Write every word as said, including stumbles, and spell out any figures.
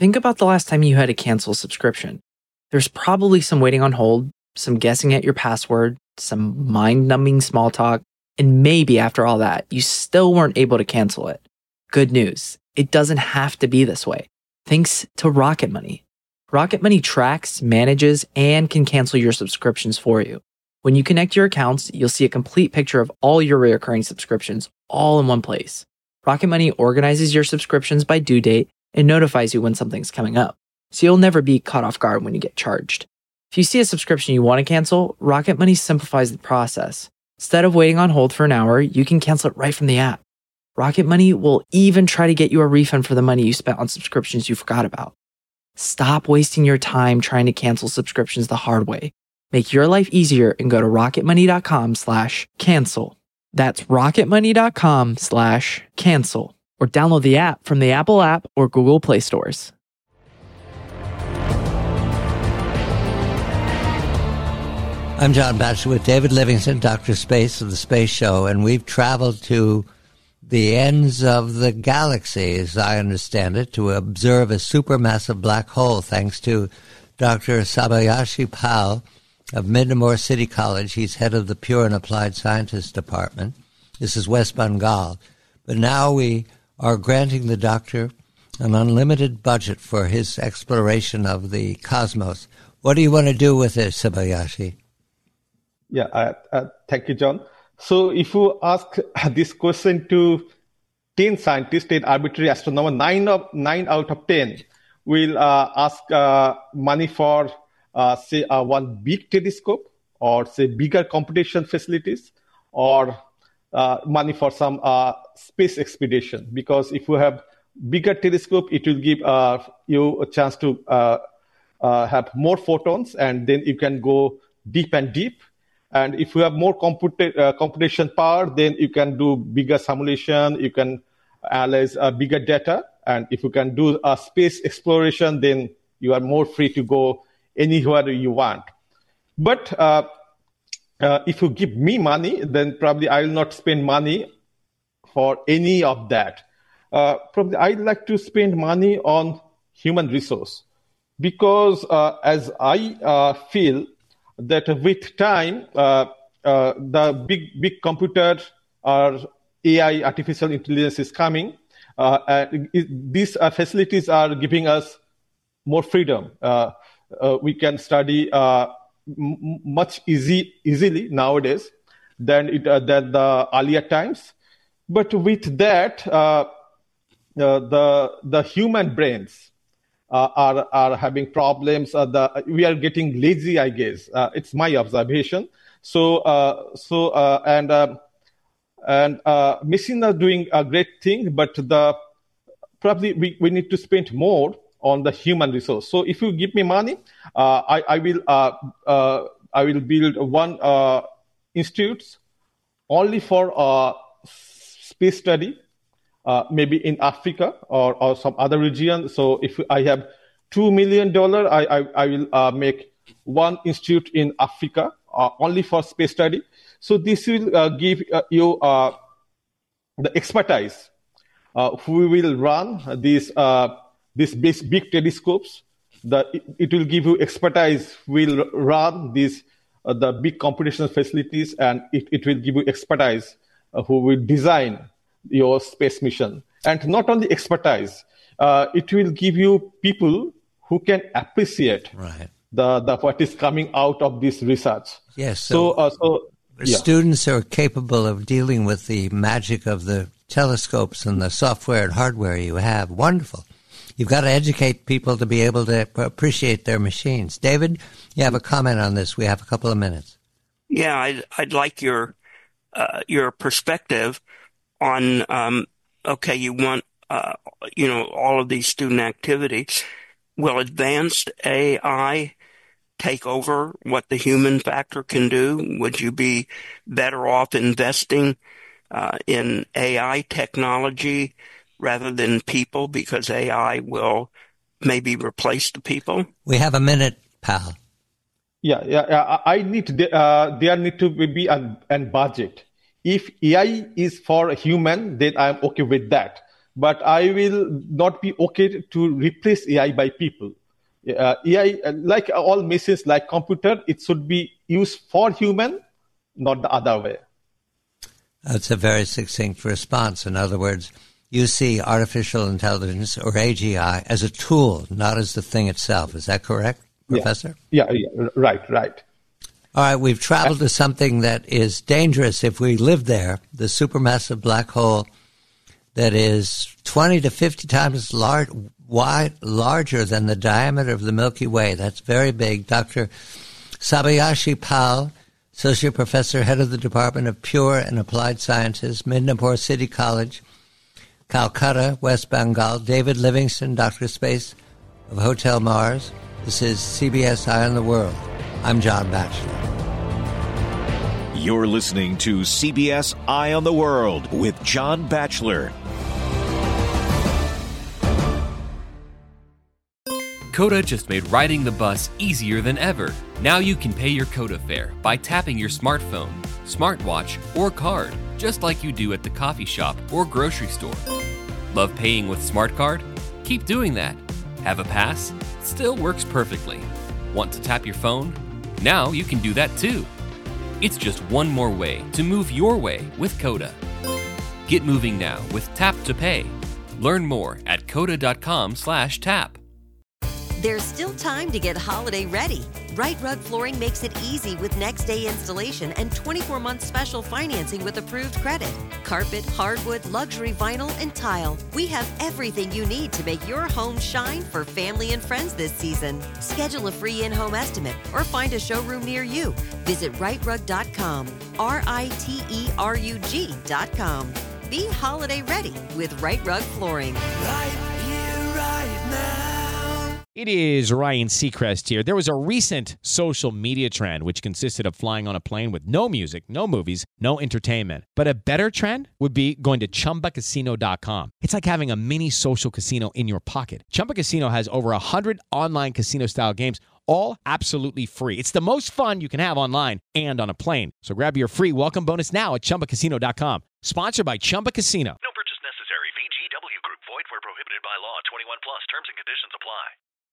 think about the last time you had to cancel a subscription. There's probably some waiting on hold, some guessing at your password, some mind-numbing small talk, and maybe after all that, you still weren't able to cancel it. Good news, it doesn't have to be this way. Thanks to Rocket Money. Rocket Money tracks, manages, and can cancel your subscriptions for you. When you connect your accounts, you'll see a complete picture of all your recurring subscriptions all in one place. Rocket Money organizes your subscriptions by due date and notifies you when something's coming up, so you'll never be caught off guard when you get charged. If you see a subscription you want to cancel, Rocket Money simplifies the process. Instead of waiting on hold for an hour, you can cancel it right from the app. Rocket Money will even try to get you a refund for the money you spent on subscriptions you forgot about. Stop wasting your time trying to cancel subscriptions the hard way. Make your life easier and go to rocketmoney.com slash cancel. That's rocketmoney.com slash cancel. Or download the app from the Apple app or Google Play stores. I'm John Batchelor with David Livingston, Doctor Space of the Space Show, and we've traveled to the ends of the galaxy, as I understand it, to observe a supermassive black hole, thanks to Doctor Sabayashi Pal of Midnapore City College. He's head of the Pure and Applied Sciences Department. This is West Bengal. But now we are granting the doctor an unlimited budget for his exploration of the cosmos. What do you want to do with it, Sabayashi? Yeah, uh, uh, thank you, John. So if you ask this question to ten scientists, ten arbitrary astronomers, nine, of, nine out of ten will uh, ask uh, money for, uh, say, uh, one big telescope, or, say, bigger computation facilities, or uh, money for some uh, space expedition. Because if you have bigger telescope, it will give uh, you a chance to uh, uh, have more photons, and then you can go deep and deep. And if you have more computa- uh, computation power, then you can do bigger simulation, you can analyze uh, bigger data. And if you can do a space exploration, then you are more free to go anywhere you want. But uh, uh, if you give me money, then probably I will not spend money for any of that. Uh, probably I'd like to spend money on human resource. Because uh, as I uh, feel, that with time, uh, uh, the big, big computer or A I, artificial intelligence is coming. Uh, and it, these uh, facilities are giving us more freedom. Uh, uh, we can study uh, m- much easy, easily nowadays than, it, uh, than the earlier times. But with that, uh, uh, the, the human brains, Uh, are are having problems. Uh, the, we are getting lazy, I guess. Uh, it's my observation. So uh, so uh, and uh, and uh, machines are doing a great thing, but the probably we, we need to spend more on the human resource. So if you give me money, uh, I I will uh, uh, I will build one uh, institutes only for uh, space study. Uh, maybe in Africa or, or some other region. So if I have two million dollars, I, I, I will uh, make one institute in Africa uh, only for space study. So this will uh, give uh, you uh, the expertise uh, who will run these uh, these big, big telescopes. The, it, it will give you expertise will run these uh, the big computational facilities, and it, it will give you expertise uh, who will design your space mission. And not only expertise, uh, it will give you people who can appreciate right. the, the what is coming out of this research. Yes. So, so, uh, so yeah. Students are capable of dealing with the magic of the telescopes and the software and hardware you have. Wonderful. You've got to educate people to be able to appreciate their machines. David, you have a comment on this. We have a couple of minutes. Yeah, I'd, I'd like your uh, your perspective on, um, okay, you want, uh, you know, all of these student activities. Will advanced A I take over what the human factor can do? Would you be better off investing uh, in A I technology rather than people, because A I will maybe replace the people? We have a minute, pal. Yeah, yeah, yeah. I need, uh, there need to be a, a budget. If A I is for a human, then I'm okay with that. but I will not be okay to replace A I by people. Uh, A I, like all machines, like computer, it should be used for human, not the other way. That's a very succinct response. In other words, you see artificial intelligence, or A G I, as a tool, not as the thing itself. Is that correct, Professor? Yeah, yeah, yeah. right, right. All right, we've traveled to something that is dangerous if we live there, the supermassive black hole that is twenty to fifty times large, wide, larger than the diameter of the Milky Way. That's very big. Doctor Sabyasachi Pal, Associate Professor, Head of the Department of Pure and Applied Sciences, Midnapore City College, Calcutta, West Bengal. David Livingston, Doctor Space of Hotel Mars. This is C B S Eye on the World. I'm John Batchelor. You're listening to C B S Eye on the World with John Batchelor. Coda just made riding the bus easier than ever. Now you can pay your Coda fare by tapping your smartphone, smartwatch, or card, just like you do at the coffee shop or grocery store. Love paying with Smart Card? Keep doing that. Have a pass? Still works perfectly. Want to tap your phone? Now you can do that too. It's just one more way to move your way with Coda. Get moving now with Tap to Pay. Learn more at coda.com slash tap. There's still time to get holiday ready. Right Rug Flooring makes it easy with next day installation and twenty-four month special financing with approved credit. Carpet, hardwood, luxury vinyl, and tile. We have everything you need to make your home shine for family and friends this season. Schedule a free in-home estimate or find a showroom near you. Visit right rug dot com, R I T E R U G dot com. Be holiday ready with Right Rug Flooring. Right here, right now. It is Ryan Seacrest here. There was a recent social media trend which consisted of flying on a plane with no music, no movies, no entertainment. But a better trend would be going to chumba casino dot com. It's like having a mini social casino in your pocket. Chumba Casino has over one hundred online casino-style games, all absolutely free. It's the most fun you can have online and on a plane. So grab your free welcome bonus now at chumba casino dot com. Sponsored by Chumba Casino. No purchase necessary. V G W Group. Void where prohibited by law. twenty-one plus. Terms and conditions apply.